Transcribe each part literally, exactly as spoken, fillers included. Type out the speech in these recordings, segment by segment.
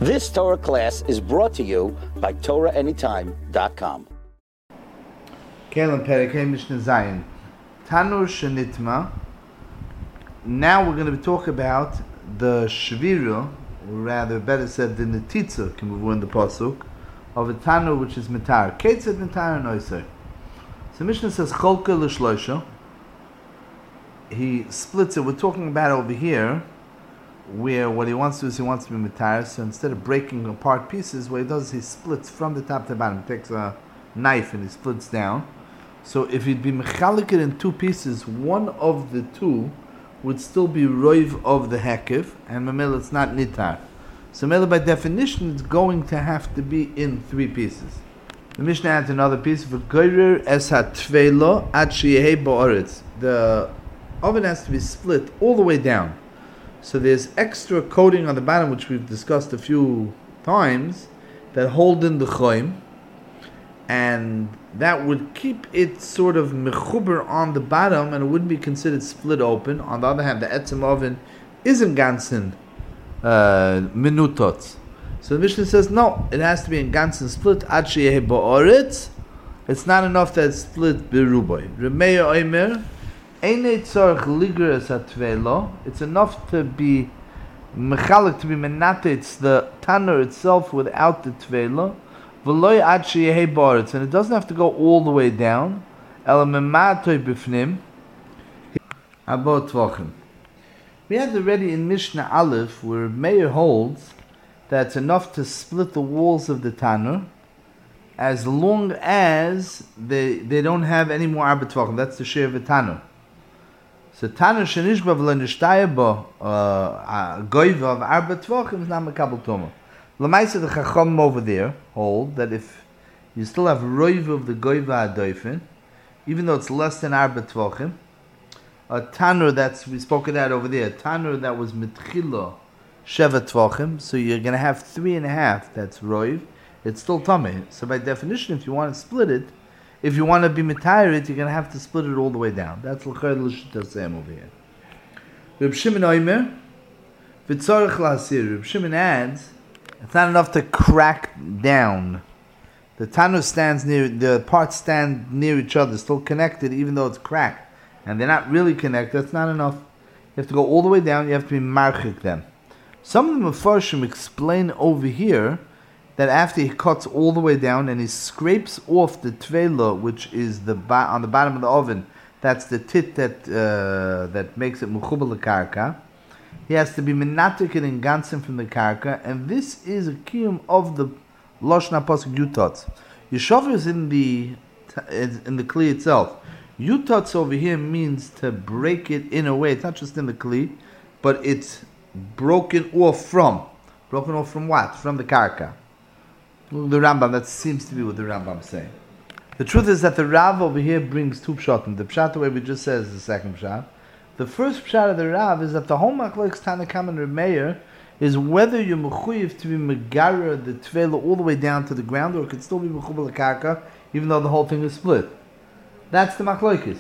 This Torah class is brought to you by Torah Anytime dot com. Kelim Perikei Mishnah Zayin. Tanur Shenitma. Now we're going to talk about the Shvira, or rather better said the Netitza, can we in the Pasuk, of a Tanur which is Mitar. Ketzad Mitar Noisei. So Mishnah says Cholka L'Shloisha. He splits it. We're talking about over here, where what he wants to do is he wants to be Mitar. So instead of breaking apart pieces, what he does is he splits from the top to the bottom. He takes a knife and he splits down. So if he'd be mechalik it in two pieces, one of the two would still be roiv of the hekev, and mamela it's not nitar. So mamela by definition it's going to have to be in three pieces. The Mishnah adds another piece. V'goyrer es hatvelo ad sheyehei ba'aretz. The oven has to be split all the way down. So there's extra coating on the bottom, which we've discussed a few times, that hold in the choim, and that would keep it sort of mechuber on the bottom, and it wouldn't be considered split open. On the other hand, the etzem oven isn't ganzen uh, minutot. So the Mishnah says, no, it has to be in ganzen split, ad sheyeh ba'aretz. It's not enough that it's split beruboy. Remeya oimer, it's enough to be mechalik, to be menatetz the tanur itself without the tvela, v'loy ad sheyehei ba'aretz, and it doesn't have to go all the way down. Ela mematoy b'fnim abot tvachim. We had already in Mishnah Aleph where Meir holds that it's enough to split the walls of the tanur as long as they they don't have any more arba tvachim. That's the share of the tanur. So Tanur shenishba v'lo nishtaya bo goiva of arba tvachim is not mekabel tuma. L'maisa the chacham over there hold that if you still have roiv of the goiva adoifin, even though it's less than arba tvachim, a tanur that's we spoke of that over there, a tanur that was mitchila sheva tvachim, so you're going to have three and a half. That's roiv. It's still tummy. So by definition, if you want to split it. If you want to be metired, you're going to have to split it all the way down. That's l'chayr l'shittasem over here. Reb Shimon Oimer, v'tzorech la'asir. Reb Shimon adds, it's not enough to crack down. The tanur stands near, the parts stand near each other, still connected, even though it's cracked, and they're not really connected. That's not enough. You have to go all the way down. You have to be marchik them. Some of the Mefarshim explain over here that after he cuts all the way down and he scrapes off the tvela, which is the ba- on the bottom of the oven, that's the tit that uh, that makes it mechubal karka. He has to be menatik and gansim from the karka, and this is a kiyum of the loshna pasuk yutatz. Yeshav is in the in the kli itself. Yutatz over here means to break it in a way. It's not just in the kli, but it's broken off from. Broken off from what? From the karka. The Rambam, that seems to be what the Rambam is saying. The truth is that the Rav over here brings two pshatim. The pshat, the way we just said, is the second pshat. The first pshat of the Rav is that the whole machlokes Tanakam and Reb Meir is whether you're mechuyev to be megara the tvela all the way down to the ground, or it could still be mechubal karka, even though the whole thing is split. That's the machlokes.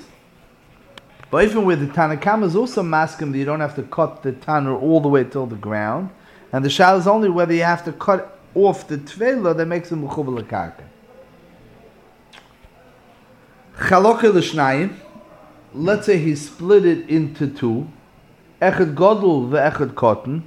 But even with the Tanakam is also maskim that you don't have to cut the tanur all the way till the ground, and the shal is only whether you have to cut off the tvela that makes it mechubal karka. Chaloke l'shnayim. Let's say he split it into two. Echad godol ve'echad cotton.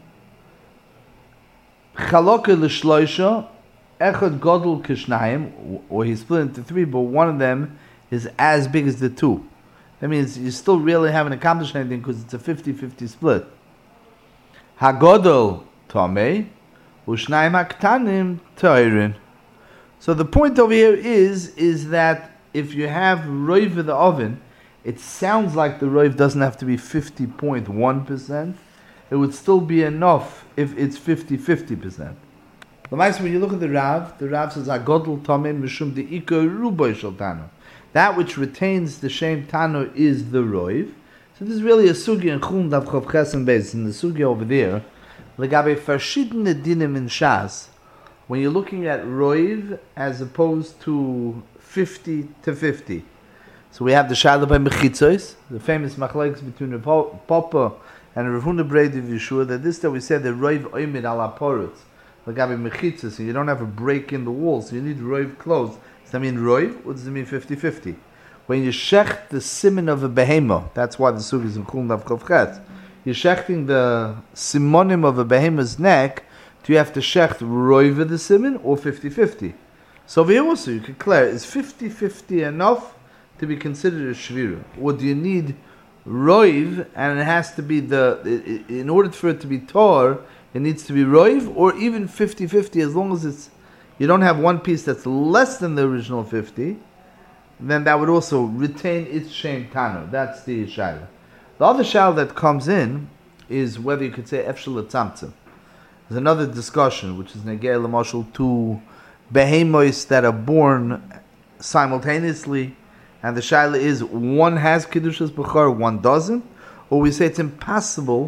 Chaloke l'shloisha. Echad godol kishnayim. Or he split into three, but one of them is as big as the two. That means you still really haven't accomplished anything because it's a fifty-fifty split. Hagodol tomei. Ushnayim haktanim toirin. So the point over here is is that if you have roiv in the oven, it sounds like the roiv doesn't have to be fifty point one percent. It would still be enough if it's fifty-fifty percent. When you look at the Rav, the Rav says, Agodl Tomei Mishum de Iko Ruboy Shel Tano. That which retains the Shem Tano is the roiv. So this is really a sugi in Chum Dav Chav Chesem Beis. In the sugi over there, Legabe verschiedene dinim in Shas, when you're looking at roiv as opposed to fifty to fifty. So we have the Shaila by Mechitzos, the famous machlokes between Rav Papa and Rav Huna Brei of Yeshua, that this that we said the roiv oimid ala porutz. Lagabi mechitza, so you don't have a break in the wall, so you need roiv closed. Does that mean roiv, or does it mean fifty-fifty? When you shech the siman of a behemoth, that's why the sugi is in Chulin Daf Chavchet. You're shechting the simonim of a behemoth's neck. Do you have to shecht roiv of the siman or fifty-fifty? So over here also you can declare, is fifty-fifty enough to be considered a shvira? Or do you need roiv, and it has to be the, in order for it to be tor, it needs to be roiv, or even fifty-fifty, as long as it's, you don't have one piece that's less than the original fifty, then that would also retain its shem tano. That's the shaila. The other shaila that comes in is whether you could say efshel etzamtzem. There's another discussion, which is negei l'mashal two behemoths that are born simultaneously, and the shaila is one has kedushas b'chor, one doesn't, or we say it's impossible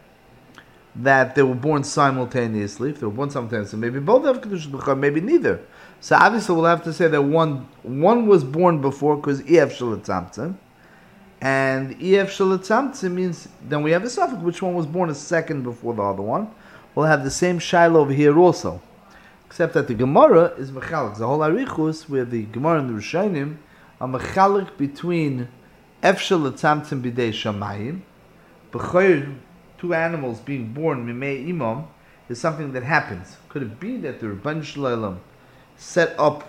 that they were born simultaneously. If they were born simultaneously, maybe both have kedushas b'chor, maybe neither. So obviously we'll have to say that one one was born before because ef shalatzamtzim, and ef shalatzamtzim means then we have a suffix which one was born a second before the other one. We'll have the same shaila over here also, except that the Gemara is mechalik. The whole arichus where the Gemara and the Rishonim are mechalik between ef shalatzamtzim b'dei shamayim, b'chayr, two animals being born mimei imam, is something that happens. Could it be that the Rebbeinu Shalom set up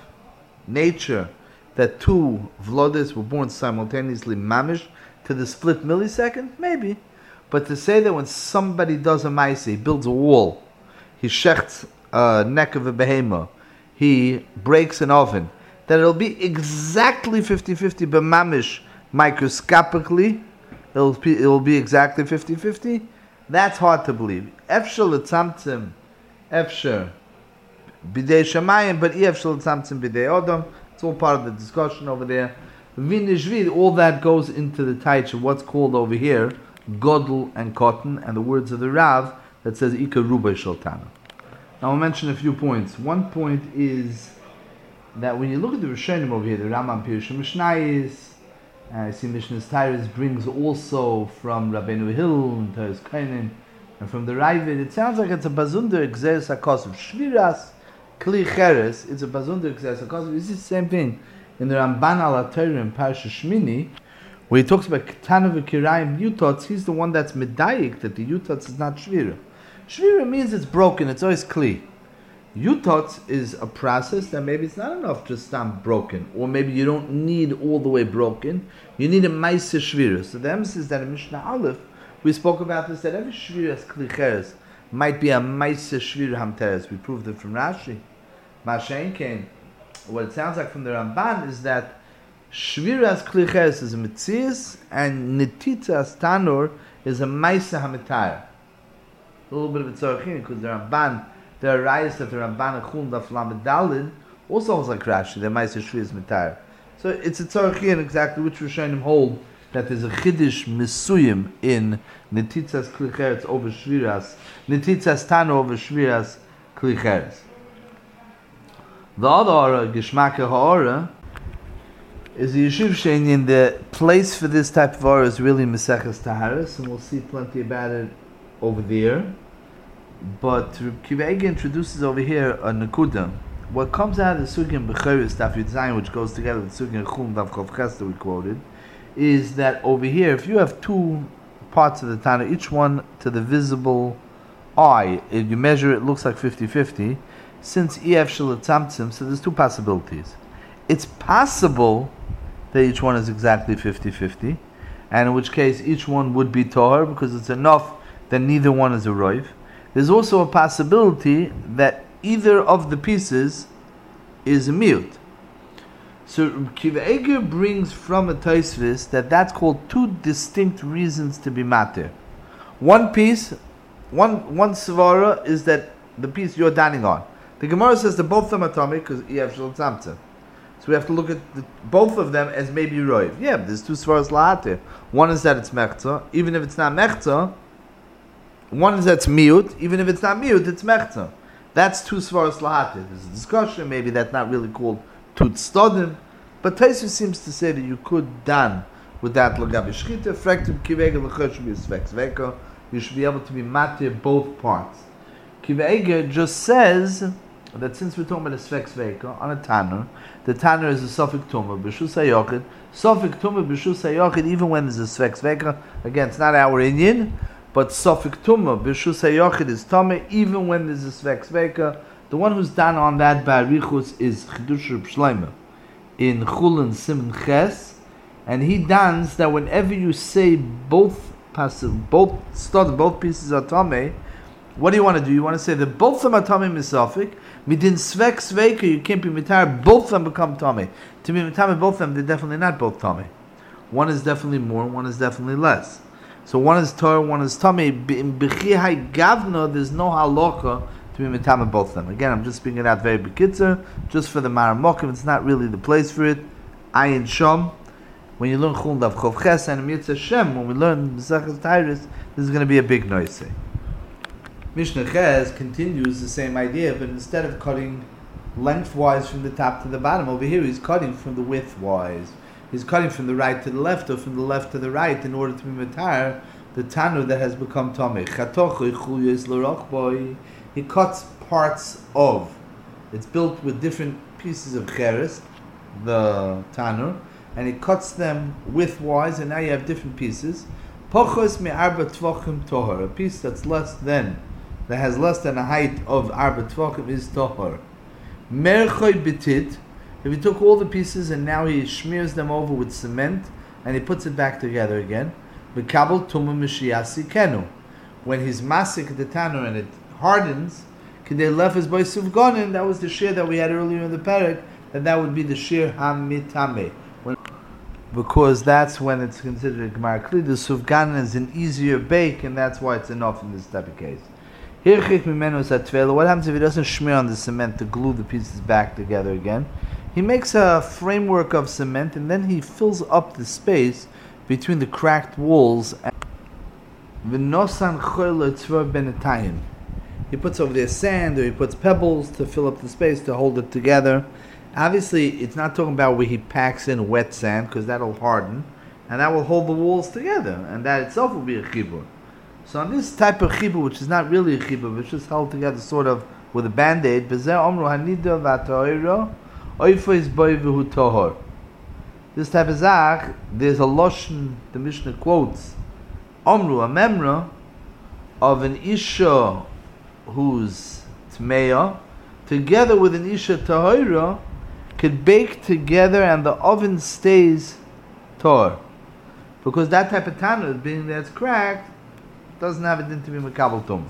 nature that two vlodes were born simultaneously mamish to the split millisecond? Maybe. But to say that when somebody does a maise, he builds a wall, he shechts a neck of a behemoth, he breaks an oven, that it'll be exactly fifty-fifty b'mamish microscopically, it'll be, it'll be exactly fifty-fifty, that's hard to believe. Efshel l'tzamtzim, efshel bidei shamayim, but efshel l'tzamtzim bidei odom. It's all part of the discussion over there. Vinishvid, all that goes into the taich of what's called over here Godel and Cotton, and the words of the Rav that says Ika Rubai Shaltana. Now I'll mention a few points. One point is that when you look at the Rishonim over here, the Rambam Pirush Mishnayis, and I see Mishnah's Tyrus brings also from Rabbeinu Hill and Tyrus Kainin, and from the Ravid, it sounds like it's a Bazunder Exeris HaKos of Shviras, Kli Cheres, it's a Bazunder Exeris HaKos. This is the same thing in the Ramban al Atayr in Parsha Shmini, where he talks about Ketana v'Kirayim Yutots. He's the one that's medayik that the Yutots is not Shvira. Shvira means it's broken, it's always Kli. Yutots is a process that maybe it's not enough just stop broken, or maybe you don't need all the way broken. You need a Maisa Shvira. So the emphasis that in Mishnah Aleph, we spoke about this, that every Shvira is Kli Cheres might be a Maisa Shvira Hamteres. We proved it from Rashi. Mashain came. What it sounds like from the Ramban is that Shviras Kli Cheres is a Metzias, and Netitzas Tanur is a Maisa Hamitayr. A little bit of a tzorachin, because the Ramban, there are rayas that the Ramban Achun Daf Lamed Dalid also holds like Rashi, the Maisa Shviras Mitayr. So it's a tzorachin exactly which Rishonim hold that there's a Chiddush Misuyim in Netitzas Kli Cheres over Shviras, Netitzas Tanur over Shviras Kli Cheres. The other Ora, Geshmake Ha'ora, is the Yeshiv Shein. The place for this type of Ora is really Meseches Taharis, and we'll see plenty about it over there. But Kiva Ege introduces over here a Nakuda. What comes out of the Sugin Bechiris Daf Yud Zayin, which goes together with Sugin Chum Daf Chav Ches that we quoted, is that over here, if you have two parts of the Tana, each one to the visible eye, if you measure it, looks like fifty-fifty. Since E F Shalatzamtzim, so there's two possibilities. It's possible that each one is exactly fifty-fifty, and in which case each one would be Tahor, because it's enough that neither one is a Roiv. There's also a possibility that either of the pieces is a Miut. So Kiva Eger brings from a Tosfos that that's called two distinct reasons to be Mater. One piece, one one Svara is that the piece you're dining on. The Gemara says that both of them are atomic because you have Shul Tzamtzim. So we have to look at the, both of them as maybe Roiv. Yeah, there's two Svaras La'ater. One is that it's Mechza, even if it's not Mechza. One is that it's Miut, even if it's not Miut, it's Mechza. That's two Svaras La'ater. There's a discussion, maybe that's not really called Tut Stodim. But Tosfos seems to say that you could dan with that L'gabi Shchita, Frektim Kivega L'chosh B'Yisvek Zveka. You should be able to be Matir both parts. Kiva just says that since we're talking about a Svek Sveka on a Tanner, the Tanner is a Sofik Tumah, B'Shus HaYochid. Sofik Tumah, B'Shus HaYochid, even when there's a Svek Sveka, again, it's not our Inyan, but Sofik Tumah, B'Shus HaYochid is Tomeh, even when there's a Svek Sveka. The one who's done on that Barichus is Chidush Reb Shlomo in Chulin Siman Ches, and he dons that whenever you say both passive, both start, both pieces are Tomeh, what do you want to do? You want to say that both of them are Tomei Misafik. Midin Svek Sveka, you can't be Mitar, both of them become Tomei. To be Mitar, both of them, they're definitely not both Tomei. One is definitely more, one is definitely less. So one is Torah, one is Tomei. In B'chi Hai Gavna, there's no halacha to be Mitar both of them. Again, I'm just speaking it out very bekitzer, just for the Maramokim, it's not really the place for it. Ayin Shom. When you learn Chul Dav Chov Ches and Mitzvah Shem, when we learn B'Sachas Tyrus, this is going to be a big noise. Mishnah Ches continues the same idea, but instead of cutting lengthwise from the top to the bottom, over here he's cutting from the widthwise. He's cutting from the right to the left, or from the left to the right, in order to be matar the tanu that has become tomei. He cuts parts of. It's built with different pieces of cheres, the tanur, and he cuts them widthwise, and now you have different pieces. Pochos me'arba tvachim tohar, a piece that's less than, that has less than a height of arba tvachim is tohar. Merchoy bitit, if he took all the pieces and now he smears them over with cement and he puts it back together again, v'kabel tumah mishiasi kenu. When he's masik the tanur and it hardens, k'dei lefes by suvganin, that was the shear that we had earlier in the parak, that that would be the shear hamitame. Because that's when it's considered a Gemara Kli. The Sufganin is an easier bake, and that's why it's enough in this type of case. What happens if he doesn't smear on the cement to glue the pieces back together again? He makes a framework of cement, and then he fills up the space between the cracked walls. He puts over there sand, or he puts pebbles to fill up the space to hold it together. Obviously, it's not talking about where he packs in wet sand, because that'll harden, and that will hold the walls together, and that itself will be a chibur. So on this type of chibur, which is not really a chibur, but it's just held together sort of with a band-aid, this type of zach, there's a loshon, the Mishnah quotes, Omru, a memra, of an isha who's tmeya, together with an isha tahira, could bake together and the oven stays tor. Because that type of tanur, being that it's cracked, doesn't have it into be makabel tum.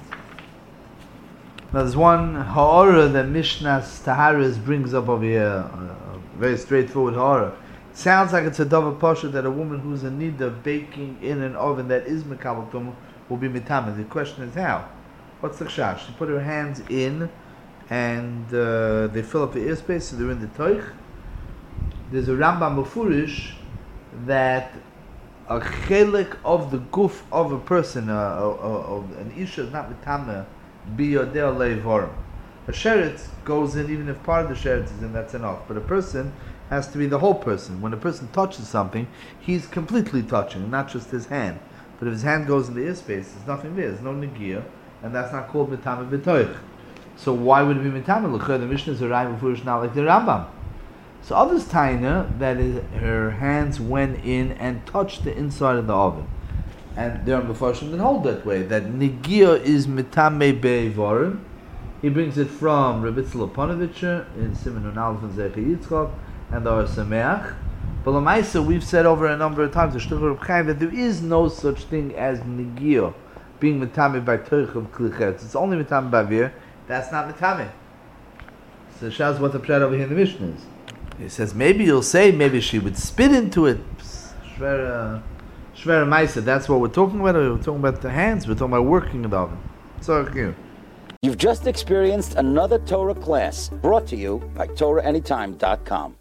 Now there's one ha'ara that Mishnah's Taharas brings up over here, a very straightforward ha'ara. It sounds like it's a davar pasha that a woman who's in need of baking in an oven that is makabel tum will be mitamah. The question is how? What's the chash? She put her hands in, and uh, they fill up the airspace, so they're in the toich. There's a Rambam Mefurish that a chelik of the guf of a person, uh, uh, uh, an isha is not mitame, biyodeh leivorim. A sheretz goes in, even if part of the sheretz is in, that's enough. But a person has to be the whole person. When a person touches something, he's completely touching, not just his hand. But if his hand goes in the airspace, there's nothing there, there's no negia, and that's not called mitame b'toich. So why would it be mitame? The Mishnah is a raya b'furish, not like the Rambam. So others taina that is, her hands went in and touched the inside of the oven, and there are mefarshim that hold that way. That negia is mitame be'vorim. He brings it from Rebbe Tzla Ponovitcher in Siman Nun Aleph and Zecher Yitzchak and the Or Sameach. But Lamaisa, we've said over a number of times, the Shtuch Reb Chaim, that there is no such thing as negia being mitame by toich of klichetz. It's only mitame by vir. That's not mitame. So Shaz, what the pshat over here in the Mishnah is. He says, maybe you'll say, maybe she would spit into it. Shvera, Shvera Maisa, that's what we're talking about. We're talking about the hands. We're talking about working in the oven. So here. You've just experienced another Torah class brought to you by Torah Anytime dot com.